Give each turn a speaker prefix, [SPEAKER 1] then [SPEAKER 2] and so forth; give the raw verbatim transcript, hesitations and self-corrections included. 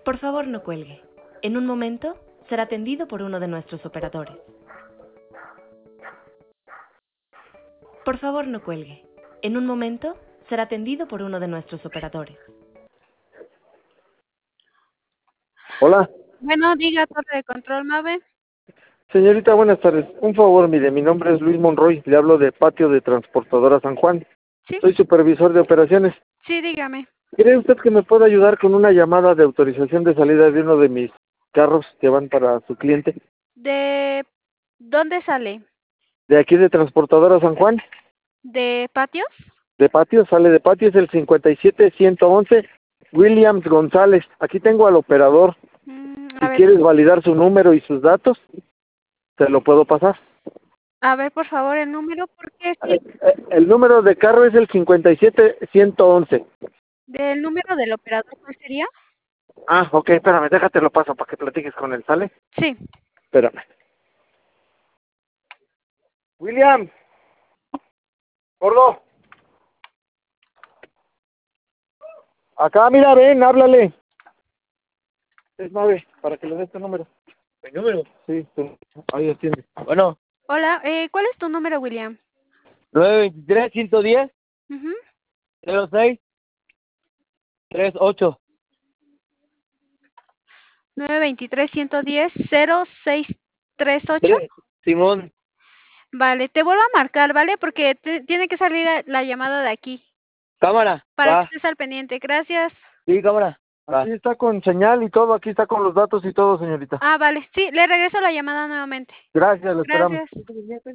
[SPEAKER 1] Por favor, no cuelgue. En un momento será atendido por uno de nuestros operadores. Por favor, no cuelgue. En un momento será atendido por uno de nuestros operadores.
[SPEAKER 2] Hola.
[SPEAKER 3] Bueno, diga, torre de control, Mave.
[SPEAKER 2] Señorita, buenas tardes. Un favor, mire, mi nombre es Luis Monroy, le hablo de Patio de Transportadora San Juan.
[SPEAKER 3] Sí,
[SPEAKER 2] Soy supervisor de operaciones.
[SPEAKER 3] sí, dígame.
[SPEAKER 2] ¿Cree usted que me pueda ayudar con una llamada de autorización de salida de uno de mis carros que van para su cliente?
[SPEAKER 3] ¿De dónde sale?
[SPEAKER 2] De aquí de Transportadora San Juan,
[SPEAKER 3] ¿De patios?
[SPEAKER 2] de Patio, sale de Patio, es el cincuenta y siete ciento once, Williams González. Aquí tengo al operador.
[SPEAKER 3] Mm,
[SPEAKER 2] Si
[SPEAKER 3] a ver,
[SPEAKER 2] quieres validar su número y sus datos, te lo puedo pasar.
[SPEAKER 3] a ver, por favor, el número, porque
[SPEAKER 2] Eh,
[SPEAKER 3] sí,
[SPEAKER 2] eh, El número de carro es el cincuenta y siete ciento once.
[SPEAKER 3] del número del operador, ¿cuál sería?
[SPEAKER 2] Ah, ok, espérame, déjate lo paso para que platiques con él, ¿sale?
[SPEAKER 3] Sí.
[SPEAKER 2] Espérame. William. Gordo. Acá, mira, ven, háblale. Es nueve, para que le des tu número.
[SPEAKER 4] ¿Mi número?
[SPEAKER 2] Sí, tu, ahí atiende.
[SPEAKER 4] Bueno,
[SPEAKER 3] Hola, eh, ¿cuál es tu número, William?
[SPEAKER 4] nueve dos tres, ciento diez,
[SPEAKER 3] Ujú.
[SPEAKER 4] cero seis, tres ocho.
[SPEAKER 3] nueve dos tres, uno uno cero, cero seis tres ocho.
[SPEAKER 4] Simón.
[SPEAKER 3] Vale, te vuelvo a marcar, ¿vale? Porque te- tiene que salir la, la llamada de aquí,
[SPEAKER 4] Cámara.
[SPEAKER 3] para
[SPEAKER 4] Va.
[SPEAKER 3] que estés al pendiente. Gracias.
[SPEAKER 4] Sí, cámara. Va.
[SPEAKER 2] Aquí está con señal y todo, aquí está con los datos y todo, señorita.
[SPEAKER 3] Ah, vale. Sí, le regreso la llamada nuevamente.
[SPEAKER 2] Gracias, lo esperamos.
[SPEAKER 3] Gracias.